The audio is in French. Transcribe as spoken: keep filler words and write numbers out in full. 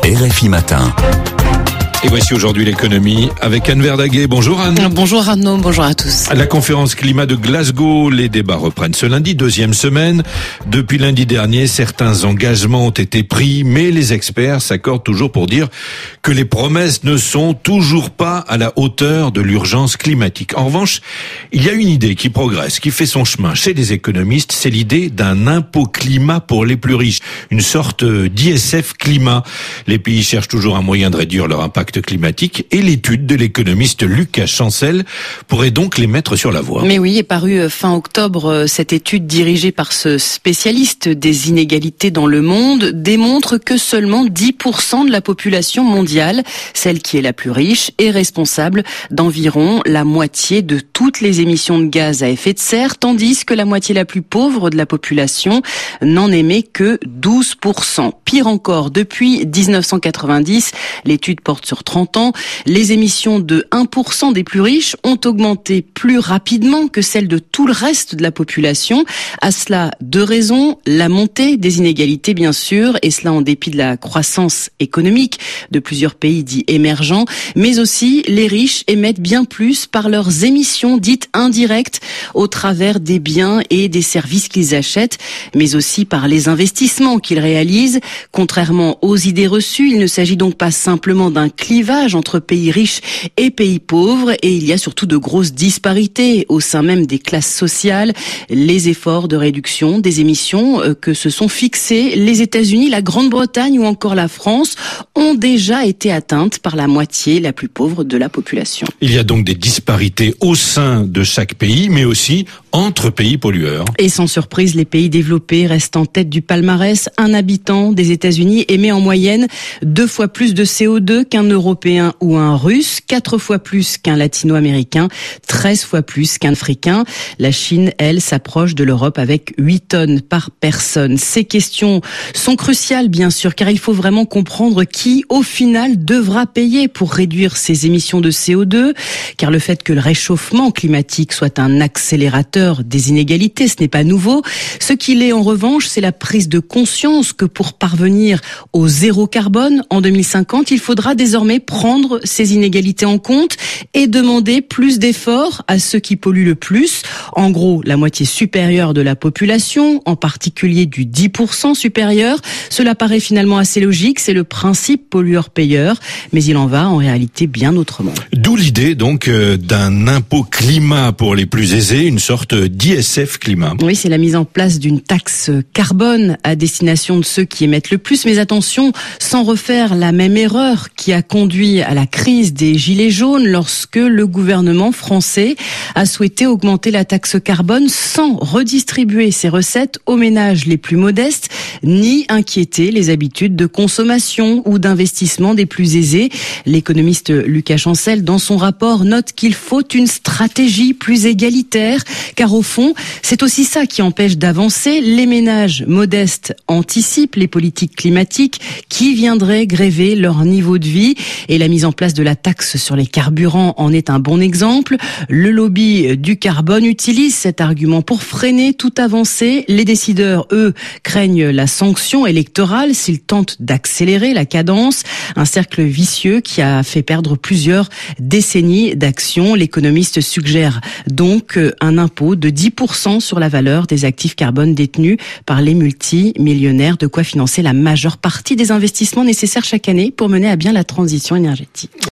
R F I Matin. Et voici aujourd'hui l'économie avec Anne Verdaguet. Bonjour Anne. Bonjour Arnaud, bonjour à tous. À la conférence climat de Glasgow, les débats reprennent ce lundi, deuxième semaine. Depuis lundi dernier, certains engagements ont été pris, mais les experts s'accordent toujours pour dire que les promesses ne sont toujours pas à la hauteur de l'urgence climatique. En revanche, il y a une idée qui progresse, qui fait son chemin chez les économistes, c'est l'idée d'un impôt climat pour les plus riches, une sorte d'I S F climat. Les pays cherchent toujours un moyen de réduire leur impact climatique et l'étude de l'économiste Lucas Chancel pourrait donc les mettre sur la voie. Mais oui, est parue fin octobre, cette étude dirigée par ce spécialiste des inégalités dans le monde démontre que seulement dix pour cent de la population mondiale, celle qui est la plus riche, est responsable d'environ la moitié de toutes les émissions de gaz à effet de serre, tandis que la moitié la plus pauvre de la population n'en émet que douze pour cent. Pire encore, depuis dix-neuf cent quatre-vingt-dix, l'étude porte sur trente ans, les émissions de un pour cent des plus riches ont augmenté plus rapidement que celles de tout le reste de la population. À cela, deux raisons. La montée des inégalités, bien sûr, et cela en dépit de la croissance économique de plusieurs pays dits émergents, mais aussi les riches émettent bien plus par leurs émissions dites indirectes au travers des biens et des services qu'ils achètent, mais aussi par les investissements qu'ils réalisent. Contrairement aux idées reçues, il ne s'agit donc pas simplement d'un clivage entre pays riches et pays pauvres, et il y a surtout de grosses disparités au sein même des classes sociales. Les efforts de réduction des émissions que se sont fixés les États-Unis, la Grande-Bretagne ou encore la France ont déjà été atteintes par la moitié la plus pauvre de la population. Il y a donc des disparités au sein de chaque pays, mais aussi entre pays pollueurs. Et sans surprise, les pays développés restent en tête du palmarès. Un habitant des États-Unis émet en moyenne deux fois plus de C O deux qu'un Européen ou un Russe, quatre fois plus qu'un Latino-Américain, treize fois plus qu'un Africain. La Chine, elle, s'approche de l'Europe avec huit tonnes par personne. Ces questions sont cruciales, bien sûr, car il faut vraiment comprendre qui, au final, devra payer pour réduire ces émissions de C O deux, car le fait que le réchauffement climatique soit un accélérateur des inégalités, ce n'est pas nouveau. Ce qu'il est, en revanche, c'est la prise de conscience que pour parvenir au zéro carbone en deux mille cinquante, il faudra désormais prendre ces inégalités en compte et demander plus d'efforts à ceux qui polluent le plus. En gros, la moitié supérieure de la population, en particulier du dix pour cent supérieur. Cela paraît finalement assez logique, c'est le principe pollueur-payeur, mais il en va en réalité bien autrement. D'où l'idée donc euh, d'un impôt climat pour les plus aisés, une sorte d'I S F climat. Oui, c'est la mise en place d'une taxe carbone à destination de ceux qui émettent le plus, mais attention, sans refaire la même erreur qui a conduit à la crise des gilets jaunes lorsque le gouvernement français a souhaité augmenter la taxe carbone sans redistribuer ses recettes aux ménages les plus modestes, ni inquiéter les habitudes de consommation ou d'investissement des plus aisés. L'économiste Lucas Chancel, dans son rapport, note qu'il faut une stratégie plus égalitaire, car au fond, c'est aussi ça qui empêche d'avancer. Les ménages modestes anticipent les politiques climatiques qui viendraient gréver leur niveau de vie, et la mise en place de la taxe sur les carburants en est un bon exemple. Le lobby du carbone utilise cet argument pour freiner toute avancée. Les décideurs, eux, craignent la sanction électorale s'ils tentent d'accélérer la cadence. Un cercle vicieux qui a fait perdre plusieurs décennies d'action. L'économiste suggère donc un impôt de dix pour cent sur la valeur des actifs carbone détenus par les multimillionnaires, de quoi financer la majeure partie des investissements nécessaires chaque année pour mener à bien la transition énergétique.